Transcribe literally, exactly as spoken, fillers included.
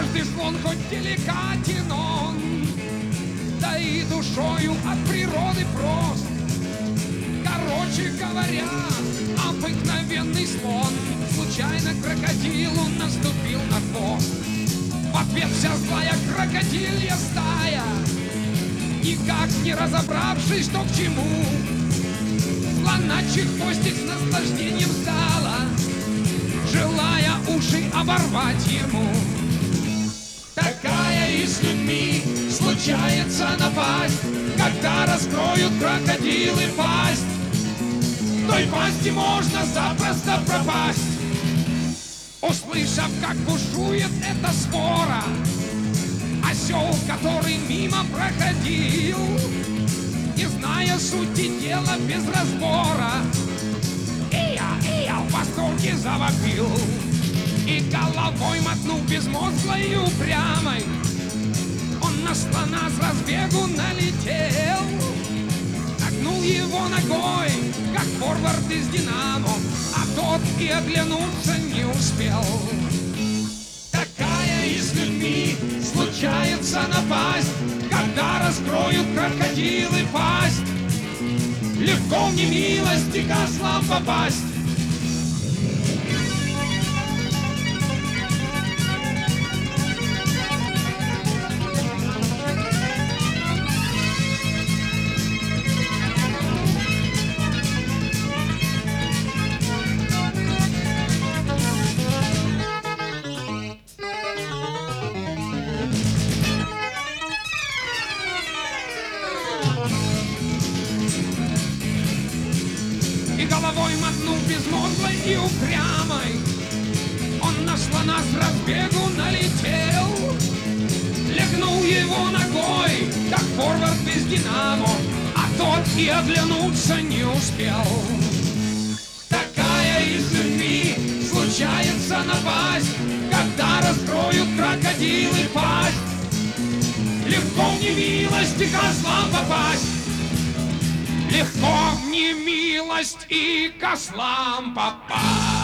Каждый слон хоть деликатен он, да и душою от природы прост. Короче говоря, обыкновенный слон случайно крокодилу наступил на хвост. В ответ вся злая крокодилья стая, никак не разобравшись, что к чему, слоначий хвостик с наслаждением стала, желая уши оборвать ему. Такая и с людьми случается напасть, когда раскроют крокодилы пасть. В той пасти можно запросто пропасть. Услышав, как бушует эта свора, осел, который мимо проходил, не зная сути дела без разбора, ия, ия, в восторге завопил. И головой мотнул безмозглой и упрямой, он на слона с разбегу налетел, нагнул его ногой, как форвард из Динамо, а тот и оглянуться не успел. Такая и с людьми случается напасть, когда раскроют крокодилы пасть. Легко в немилости козлам попасть. И головой мотнул безмозглой и упрямой, он на слона с разбегу налетел, легнул его ногой, как форвард без Динамо, а тот и оглянуться не успел. Такая и с людьми случается напасть, когда раскроют крокодилы пасть. Легко в немилости козлам попасть. Легко в немилость и козлам попасть.